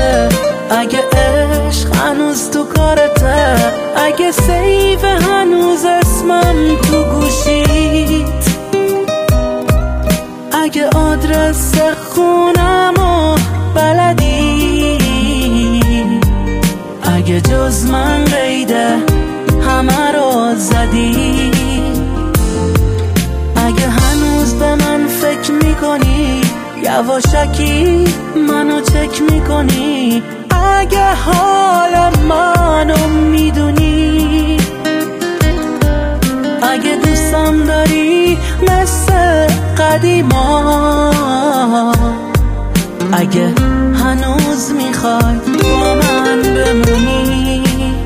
اگه عشق هنوز تو کارته، اگه سیف هنوز اسمم تو گوشیت، اگه آدرس خونمو بلدی، اگه جز من قیده همه رو زدی، اگه هنوز به من فکر میکنی، یواشکی منو چک میکنی، اگه حال منو میدونی، اگه دوستم داری مثل قدیما، اگه هنوز میخوای با من بمونی،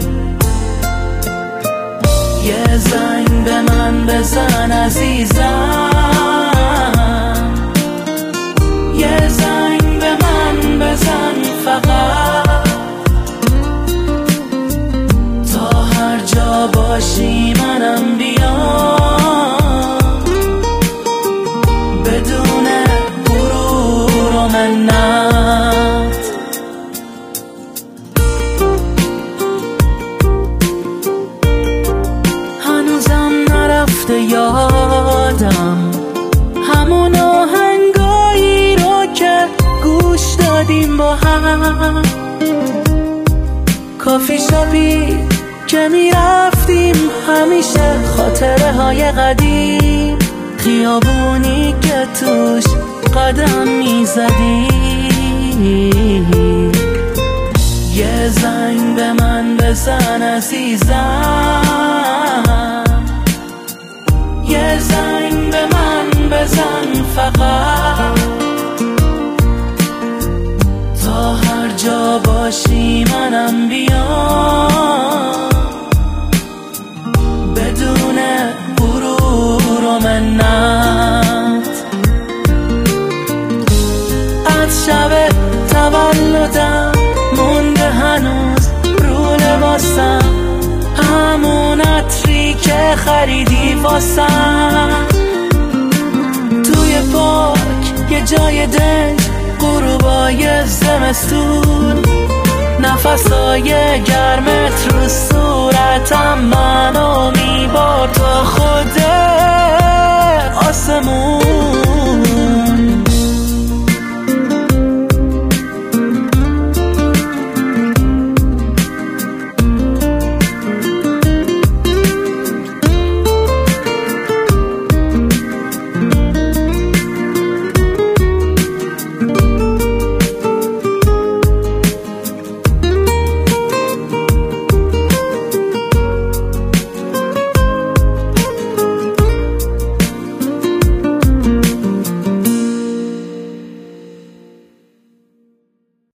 یه زنگ به من بزن عزیزم، یه زنگ به من بزن فقط، تا هر جا باشی منم بیام، بدون غرور و منت. هنوزم نرفته یادم همون آهنگایی رو که گوش دادیم با هم، کافی شاپی که میرفتیم همیشه، خاطره های قدیم، خیابونی که توش قدم میزدی، یه زنگ به من بزن عزیزم، یه زنگ به من بزن فقط، تا هر جا باشی منم بیام، بدون غرور و منت. از شب تولدم مونده هنوز رو لباسم، همون عطری که خریدی واسم، توی پارک یه جای دنج، غروبای زمستون، نفسای گرمت رو صورتم منو میبار تا خود آسمون.